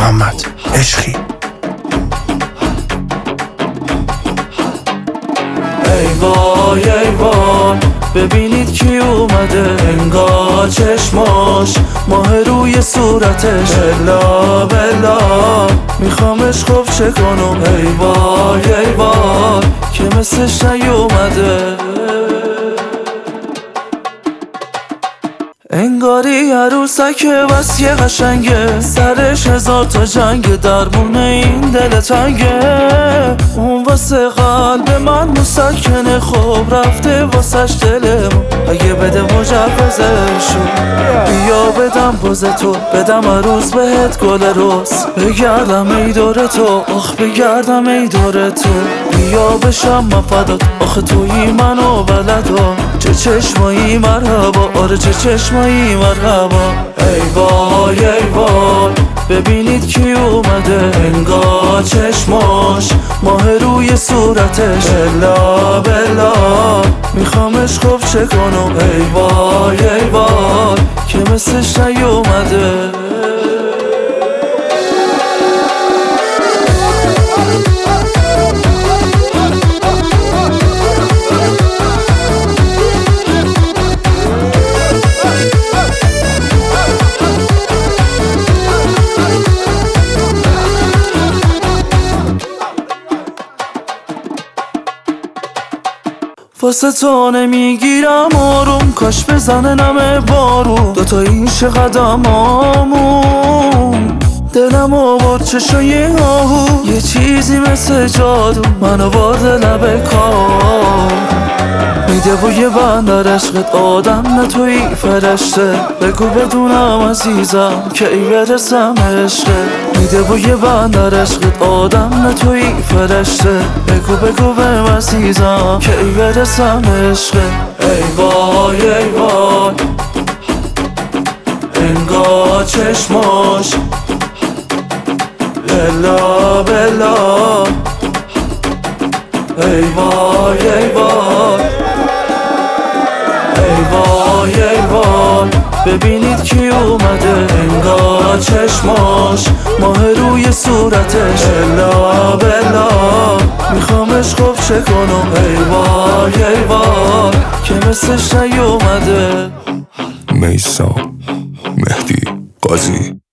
محمد عشقی. ای وای ای وای ببینید کی اومده، انگار چشماش ماه روی صورتش، بلا بلا میخوامش خوب چه کنم. ای وای ای وای که مثلش نیومده، انگاری عروسک وصی قشنگه، سرش 1000 تا جنگ، درمونه این دل تنگه. اون واسه قلب من مسکنه، خوب رفته واسش دلمون، اگه بده مجوزشو بیا بدم پوز تو، بدم عروس بهت گل روز، بگردم ای دور تو، آخ بگردم ای دور تو، بیا بشم من فدات، آخه تویی منو بلدا، چه چشمایی مرحبا، آره چه چشمایی مرحبا. ای وای ای وای ببینید کی اومده، انگار چشماش ماه روی صورتش، بلا بلا میخوامش خوب چه کنم. ای وای ای وای که مثلش نیومده. واسه تو نمیگیرم آروم، کاش بزنه نمه بارون، دوتا ایش قدمامون، دلم آورد چشای آهو، یه چیزی مثل جادو منو برده لب کار، میده بوی بندر عشقت، آدم نه توی فرشته، بگو بدونم عزیزم که ای برسم عشقت، میده بوی بندر عشقت، آدم نه توی فرشته، بگو بهم عزیزم که ای برسم عشقت. ای وای ای وای انگار چشماش بلا بلا، ای وای ای وای ای وای ای وای ببینید کی اومده، انگار چشماش ماه روی صورتش، بلا بلا میخوامش خوب چه کنم. ای وای ای وای که مثلش نیومده. میثم مهدی قاضی.